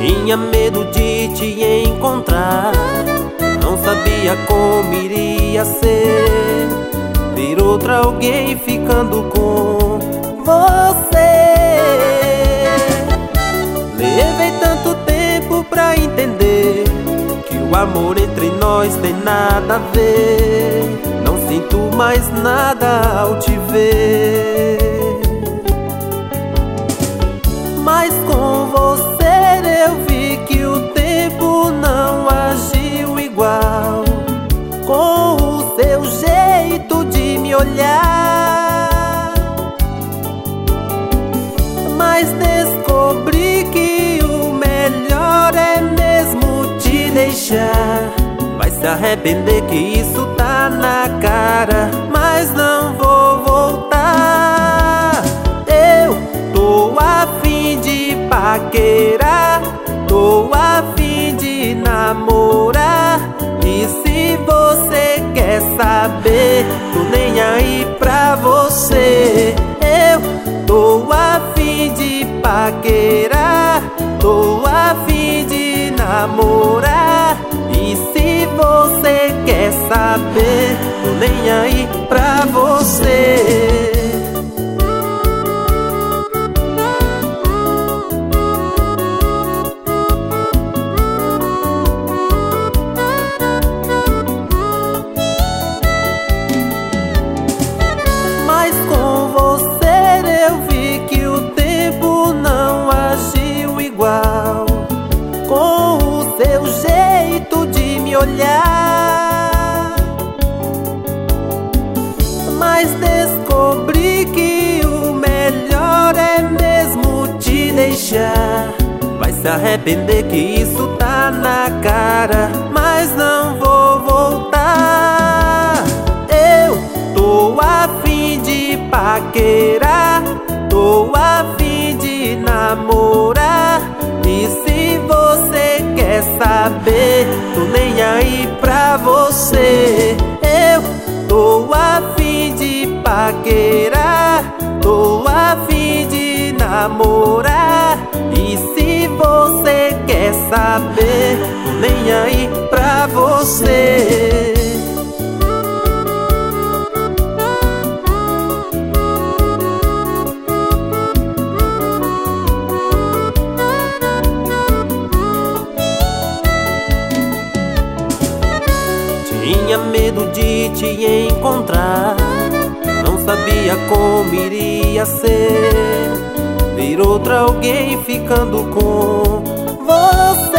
Tinha medo de te encontrar, não sabia como iria ser ver outra alguém ficando com você. Levei tanto tempo pra entender que o amor entre nós tem nada a ver. Não sinto mais nada ao te ver, mas com você eu vi que o tempo não agiu igual, com o seu jeito de me olhar. Mas descobri que o melhor é mesmo te deixar. Vai se arrepender que isso tá na cara, mas não vou voltar. Eu tô a fim de paquerar, tô a fim de namorar. E se você quer saber, tô nem aí pra você. Eu tô a fim de paquerar, tô a fim de namorar. E se você quer saber, tô nem aí pra você. Mas com você eu vi que o tempo não agiu igual, com o seu jeito de me olhar. Mas descobri que o melhor é mesmo te deixar. Vai se arrepender que isso tá na cara, mas não vou voltar. Eu tô a fim de paquerar, tô a fim de namorar. E se você quer saber, tô nem aí pra você. Eu tô a fim de paquerar, tô a fim de namorar. E se você quer saber, tô nem aí pra você. Tinha medo de te encontrar, não sabia como iria ser ver outra alguém ficando com você.